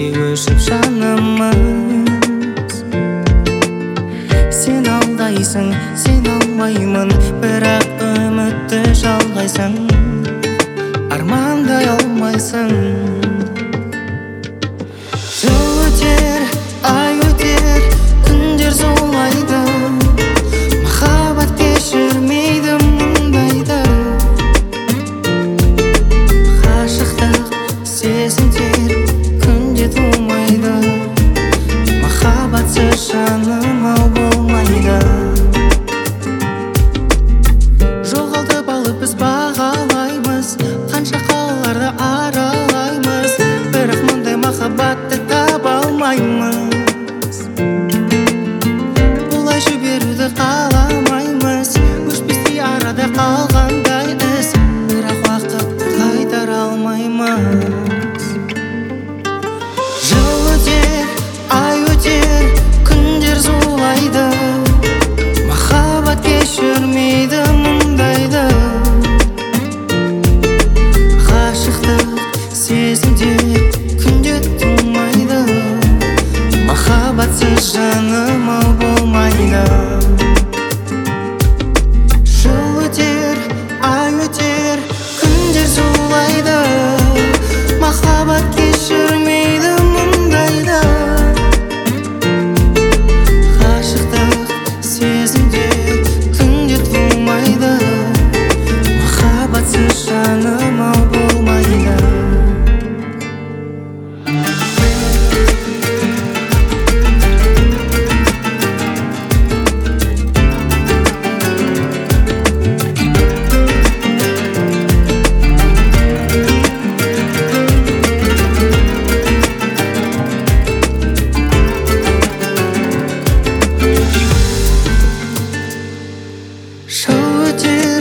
өшіп жанымыз. Сен алдайсың, сен алмаймын, бірақ үмітті жалғайсың, армандай алмайсың. Жыл өтер, ай өтер, күндер зулайды, махаббат кешірмейді мұндайды. Ғашықтық сезімдер күнде тумайды, махаббатсыз жаным ау болмайды. Жоғалтып алып біз бағалаймыз, қанша қалаларды аралаймыз, бірақ мұндай махаббатты таба алмаймыз. Бұлай жіберуді қаламаймыз, өшпестей арада қалғандай із, бірақ уақыт қайтара алмаймыз. Жыл өтер, ай өтер, күндер зулайды, махаббат кешірмейді мұндайды. Ғашықтық сезімдер күнде тумайды, махаббатсыз жаным ау болмайды. Жыл өтер, ай өтер, күндер зулайды, махаббат кешірмейді мұндайды. Ғашықтық сезімдер күнде тумайды, махаббатсыз жаным